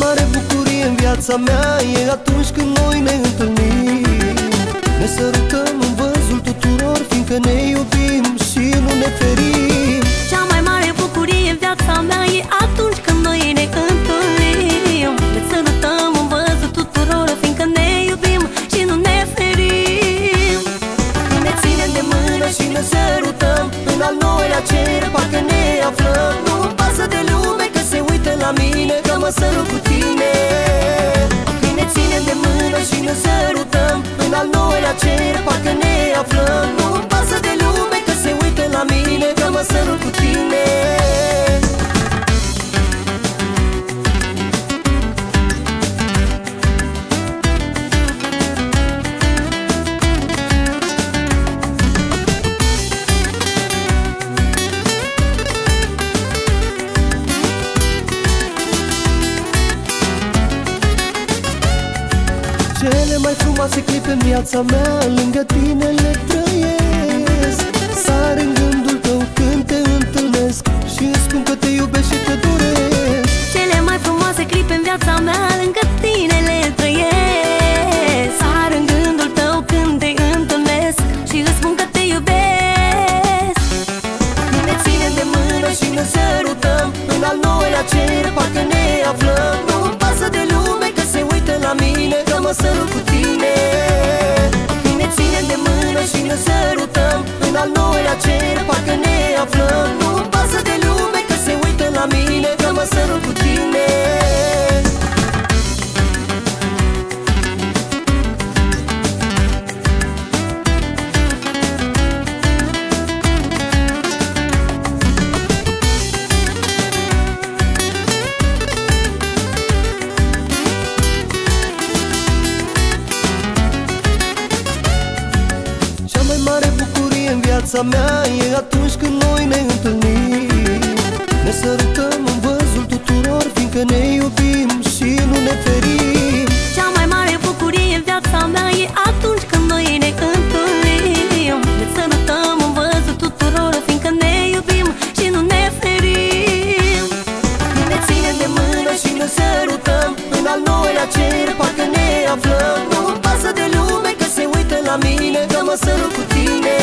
mare bucurie în viața mea e atunci când noi ne întâlnim. Ne sărutăm în văzul tuturor, fiindcă ne iubim și nu ne ferim. Cea mai mare bucurie în viața mea e atunci când noi ne întâlnim. Ne sărutăm în văzul tuturor, fiindcă ne iubim și nu ne ferim. Când ne ținem de mână și ne sărutăm în al doilea cer, parcă ne aflăm. Nu-mi pasă de lume că se uită la mine, că mă sărut cu tine. Când ne ținem de mână și ne sărutăm în al doilea cer, parcă ne aflăm. Nu-mi pasă de lume că se uită la mine, că mă sărut cu tine. Cele mai frumoase clipe în viața mea lângă tine le trăiesc. Sar în gândul tău când te întâlnesc și îți spun că te iubesc și te doresc. Cele mai frumoase clipe în viața mea lângă tine le trăiesc. Sar în gândul tău când te întâlnesc și îți spun că te iubesc. Când ne ținem de mână și ne sărutăm în al doilea cer, parcă ne aflăm. Nu-mi pasă de lume că se uită la mine, că mă sărut cu tine. Când ne ținem de mână și ne sărutăm în al doilea cer, parcă ne aflăm. Nu-mi pasă de lume că se uită la mine, că mă sărut cu tine. În viața mea e atunci când noi ne întâlnim. Ne sărutăm în văzul tuturor, fiindcă ne iubim și nu ne ferim. Cea mai mare bucurie în viața mea e atunci când noi ne întâlnim. Ne sărutăm în văzul tuturor, fiindcă ne iubim și nu ne ferim. Când ne ținem de mână și ne sărutăm în al doilea cer, parcă ne aflăm. Nu-mi pasă de lume că se uită la mine, că mă sărut cu tine.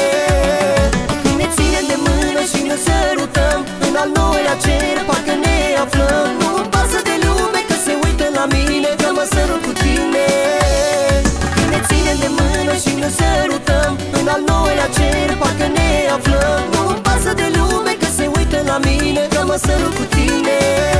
Și ne sărutăm în al doilea cer, parcă ne aflăm. Nu-mi pasă de lume că se uită la mine, că mă sărut cu tine. Când ne ținem de mână și ne sărutăm în al doilea cer, parcă ne aflăm. Nu-mi pasă de lume că se uită la mine, că mă sărut cu tine.